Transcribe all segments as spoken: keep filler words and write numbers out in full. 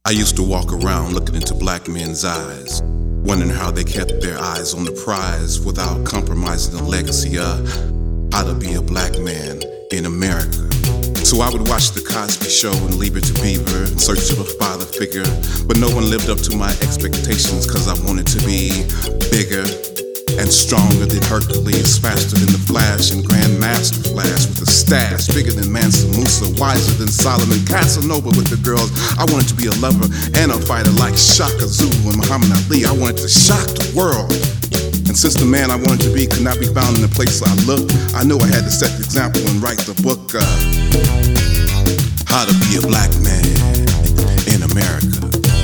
I used to walk around looking into black men's eyes, wondering how they kept their eyes on the prize without compromising the legacy of how to be a black man in America. So I would watch The Cosby Show and Leave It to Beaver in search of a father figure, but no one lived up to my expectations cause I wanted to be bigger and stronger than Hercules, faster than the Flash and Grandmaster Flash with a stash, bigger than Mansa Musa, wiser than Solomon, Casanova with the girls. I wanted to be a lover and a fighter like Shaka Zulu and Muhammad Ali. I wanted to shock the world. And since the man I wanted to be could not be found in the place I looked, I knew I had to set the example and write the book, uh, How to Be a Black Man in America.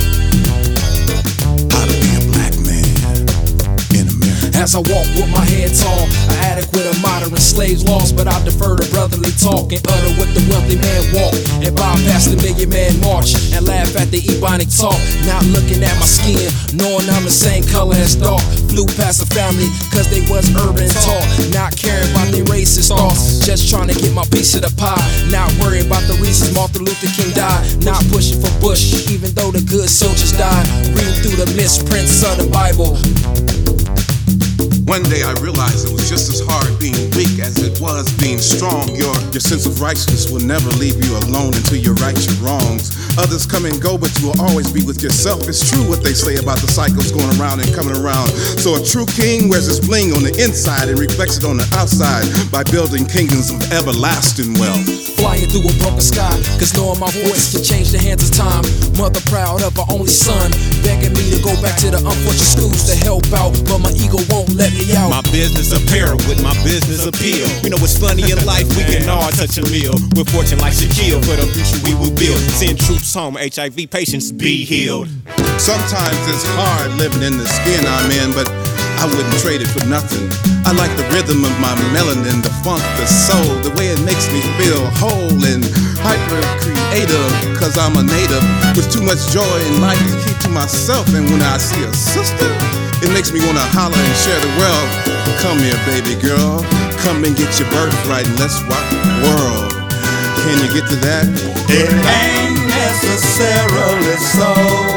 As I walk with my head tall, an adequate or moderate slaves lost, but I defer to brotherly talk and utter what the wealthy man walk, and bypass the million man march and laugh at the ebonic talk. Not looking at my skin, knowing I'm the same color as thought. Flew past a family cause they was urban taught, not caring about their racist thoughts, just trying to get my piece of the pie. Not worried about the reasons Martin Luther King died, not pushing for Bush even though the good soldiers died. Reading through the misprints of the Bible. One day I realized it was just as hard being weak as it was being strong. Your, your sense of righteousness will never leave you alone until you right your wrongs. Others come and go, but you will always be with yourself. It's true what they say about the cycles going around and coming around. So a true king wears his bling on the inside and reflects it on the outside by building kingdoms of everlasting wealth. Flying through a broken sky, cause knowing my voice can change the hands of time. Mother proud of her only son, begging me to go back to the unfortunate schools to help out, but my ego won't let me out. My business apparel with my business appeal. You know what's funny in life, we can all touch a meal. We're fortune like Shaquille, for the future we will build. Send troops home, H I V patients be healed. Sometimes it's hard living in the skin I'm in, but I wouldn't trade it for nothing. I like the rhythm of my melanin, the funk, the soul, the way it makes me feel whole and hyper creative, cause I'm a native with too much joy in life to keep to myself. And when I see a sister, it makes me wanna holler and share the wealth. Come here, baby girl, come and get your birthright and let's rock the world. Can you get to that? It ain't necessarily so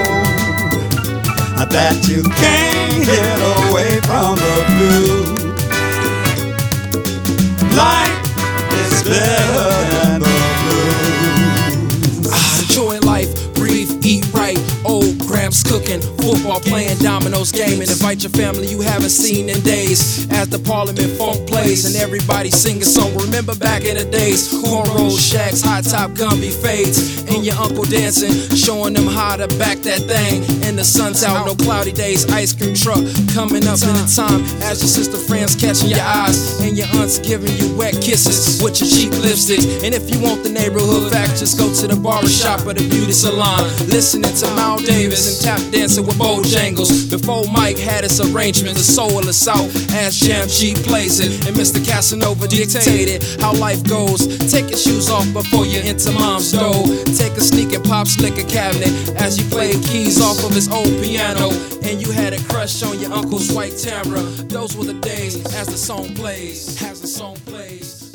that you can't get away from the blue. Life is better than the blues. Ah, enjoy life, breathe, eat right. Old Gramps cooking, football playing, dominoes gaming. Invite your family you haven't seen in days. As the Parliament funk plays and everybody sing a song. Remember back in the days, cornrow shacks, high top Gumby fades, and your uncle dancing, showing them how to back that thing. And the sun's out, no cloudy days, ice cream truck coming up in the time. As your sister friends catching your eyes, and your aunts giving you wet kisses with your cheap lipstick. And if you want the neighborhood fact, just go to the barbershop or the beauty salon, listening to Miles Davis and tap dancing with Bojangles. Before Mike had his arrangement, the soul of the South, as Jam G plays it, and Mister Casanova dictated how life goes. Take your shoes off before you enter mom's door. Take a sneak and pop slick a cabinet as you played keys off of his old piano, and you had a crush on your uncle's white Tamara. Those were the days as the song plays, as the song plays.